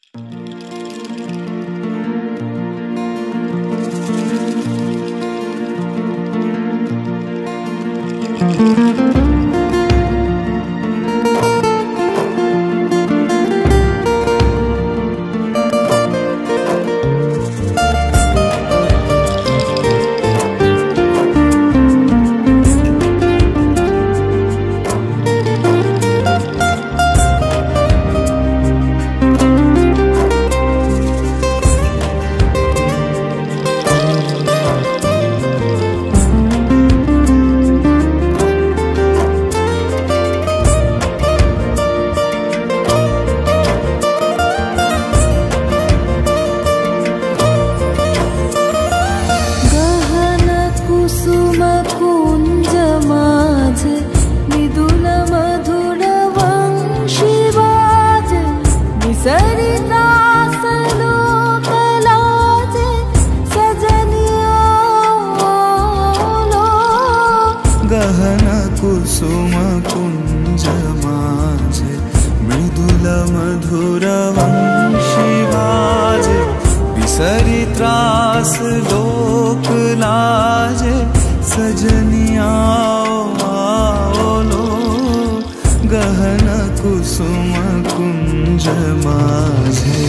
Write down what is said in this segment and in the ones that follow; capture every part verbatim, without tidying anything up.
कुसुम कुंज माझे मृदुल मधुर वंशी वाजे विसरी त्रास लोक लाजे सजनिया आओ लो गहन कुसुम कुंज माझे।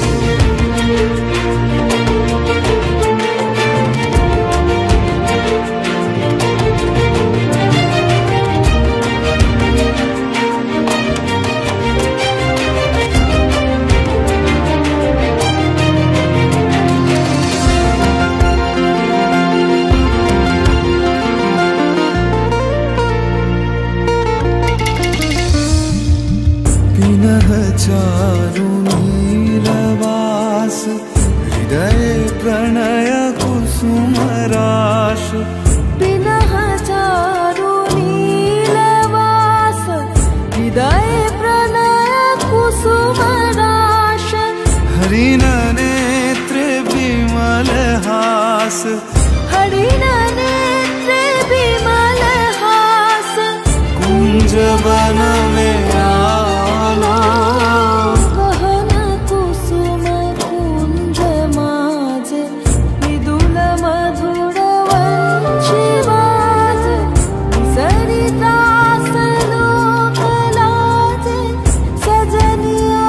चारु नीलवास हृदय प्रणय कुसुम राश पिनः चारु नीलवास हृदय प्रणय कुसुम राश हरिण नेत्र विमल हास हरिण नेत्र विमल हास कुंज वन में आलो गहन कुसुम कुंज माझे मृदुल मधुर वंशी वाजे विसरी त्रास लोक लाजे सजनिया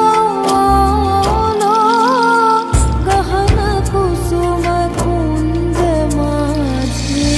आओ गहन कुसुम कुंज माझे।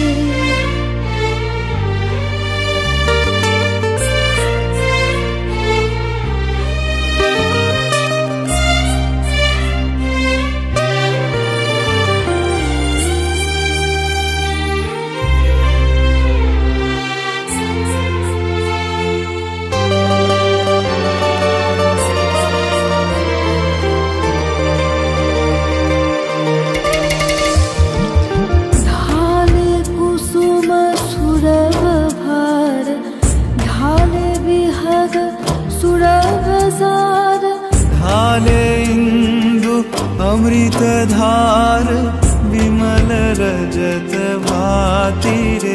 ढाले इंदु अमृत धार विमल रजत भाति रे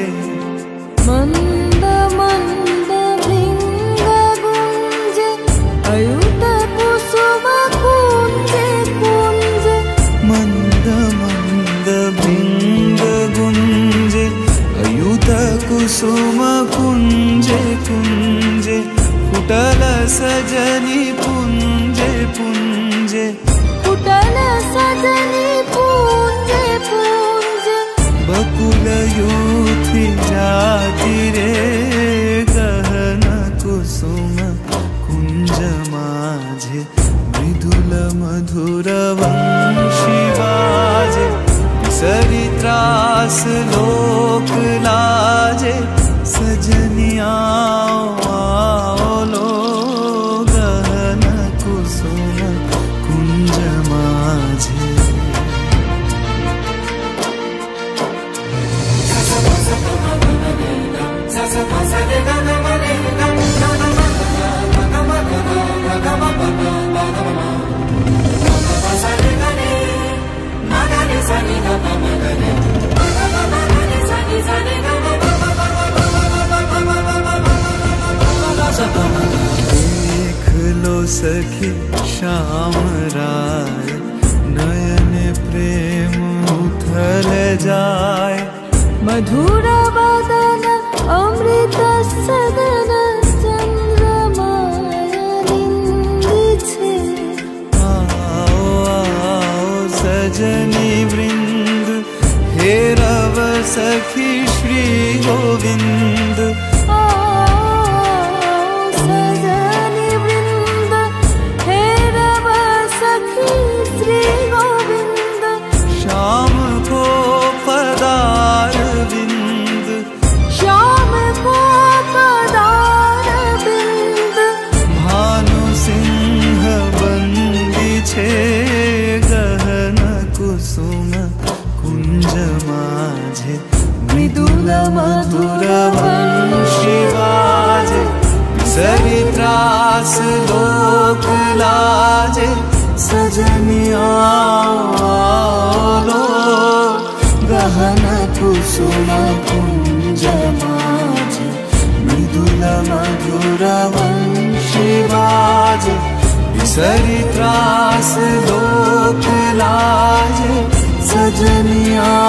मंद मंद भृंग गुंज अयुत कुसुम कुंज कुंज मंद मंद भृंग गुंज अयुत कुसुम कुंज कुंज कुटल सजनी पुंजे पुंजे कुटल सजनी पुंजे पुंजे बकुल यूथी जाति रे गहन कुसुम कुंज माझे मृदुल मधुर वंशी वाजे विसरी त्रास लोक लाजे सजनिया आओ लो गहन कुसुम कुंज माझे। Sa ni ga pa ma ga re, ma ga ma ga re. सखी श्याम राय, नयन प्रेम उथल जाय। मधुर वदन अमृत सदन, चंद्रमाया निंद छे। आओ आओ सजनी वृंद, हेरव सखी श्री गोविंद। सजनी वृंद, हेरव सखी श्री गोविंद। श्याम को पदार विंद, श्याम को पदार विंद। भानु सिंह बंदी छे, गहन कुसुम कुंज माझे। मृदुल मधुर वंशी बाजे, सरी त्रास लोक लाजे। सजनी आओ लो, गहन कुसुम कुंज माझे। मृदुल मधुर वंशी बाजे, सरी त्रास लोक लाजे। सजनी आओ